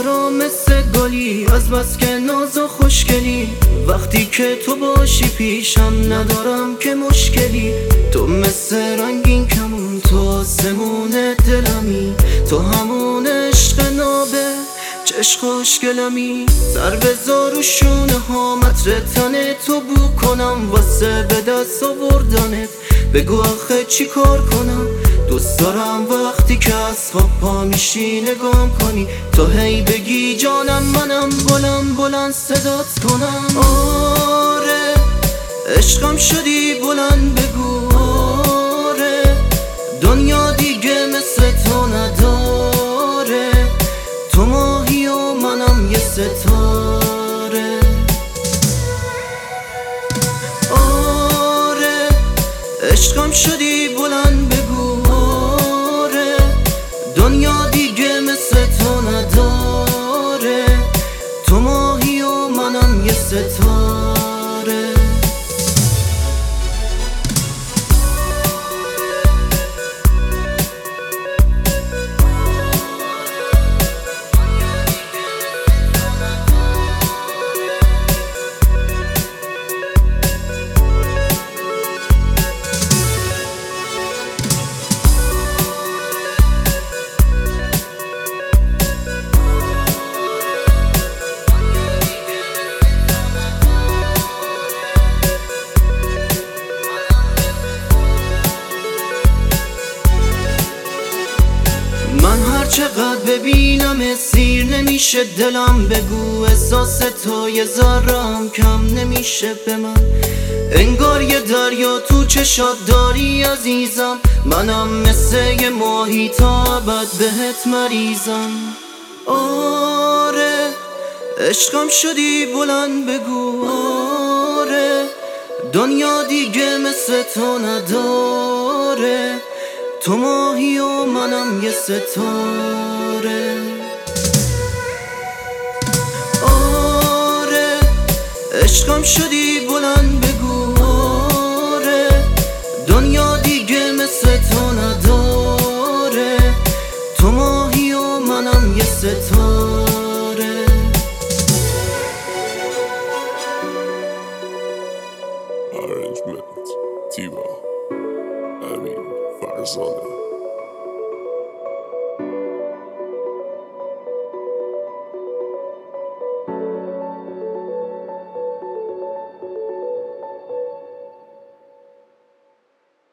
برام مثل گلی از بس که ناز و خوشگلی. وقتی که تو باشی پیشم ندارم که مشکلی. تو مثل رنگین کمون، تو آسمون دلمی، تو همون عشق نابه چشم خوشگلمی. سر بذار و شونه ها متر تن تو بو کنم واسه به دست آوردنت. بگو آخه چی کار کنم؟ دوست دارم وقتی که از خواب پا میشی نگام کنی، تو هی بگی جانم منم، بلند بلند صدات کنم. آره عشقم شدی بلند بگو آره، دنیا دیگه مثل تو نداره. تو ماهی و منم یه ستاره. آره عشقم شدی بلند بگو آره، دنیا دیگه مثل تو نداره. تو ماهی و منم یه ستاره. من هر چقدر ببینم سیر نمیشه دلم. بگو احساس تو یه ذره‌ام کم نمیشه به من. انگار یه دریا تو چشات داری عزیزم، منم مثل یه ماهی تا ابد بهت مریضم. آره عشقم شدی بلند بگو آره، دنیا دیگه مثل تو نداره. تو ماهی و منم یه ستاره. آره عشقم شدی بلند بگو